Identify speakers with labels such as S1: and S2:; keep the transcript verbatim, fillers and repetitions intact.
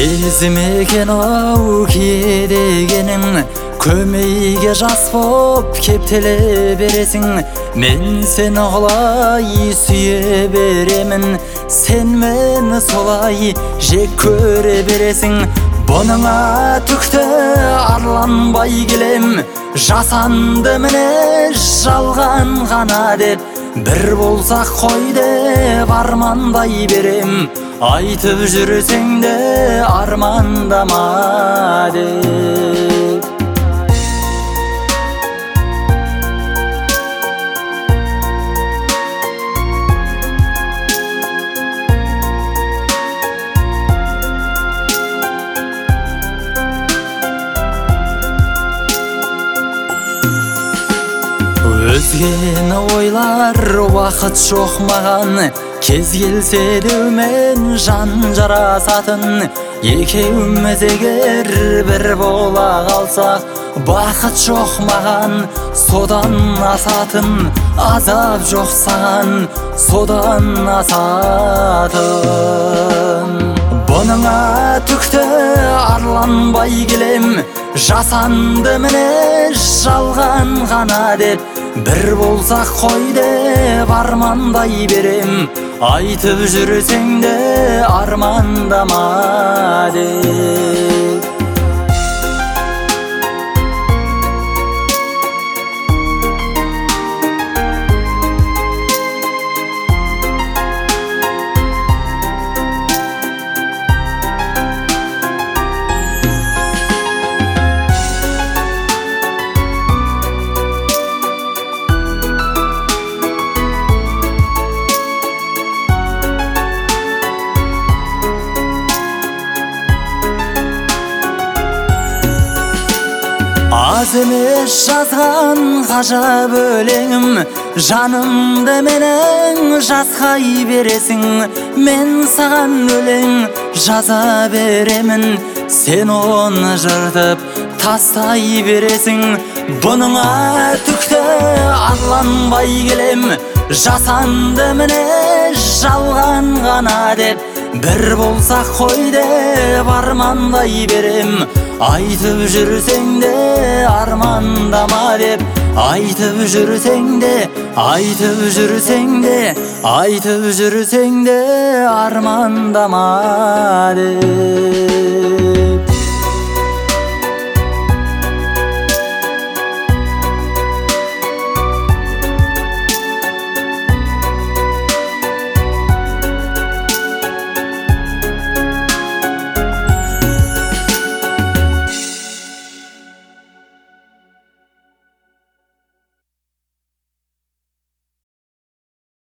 S1: Сезімеген ау кедегенің, көмейге жас боп кептеле бересің. Мен сені құлай сүйе беремін, сен мені солай жек көре бересің. Бұныңа түкті арланбай келем, жасанды міне жалған ғана деп. Бір болсақ қой деп армандай берем, айтып жүрсең де армандама деп. Өзгені ойлар уақыт жоқ маған, кез келсе деумен жан жарасатын. Екеуміз егер бір бола қалсақ, бақыт жоқ маған, содан асатын. Азап жоқ саған, содан асатын. Бұныңа түкті арланбай келем, жасанды міне жалған ғана деп. Бір болсақ қой деп армандай берем, айтып жүрсең де армандама деп. Аз емес жазған ғажап өлеңім, жанымды менің жасқай бересің. Мен саған өлең жаза беремін, сен оны жыртып тастай бересің. Бұныңа түкті арланбай келем, жасанды міне жалған ғана деп. Бір болсақ қой деп армандай берем, айтып жүрсең де армандама деп. Айтып жүрсең де, айтып жүрсең де, айтып жүрсең де армандама деп.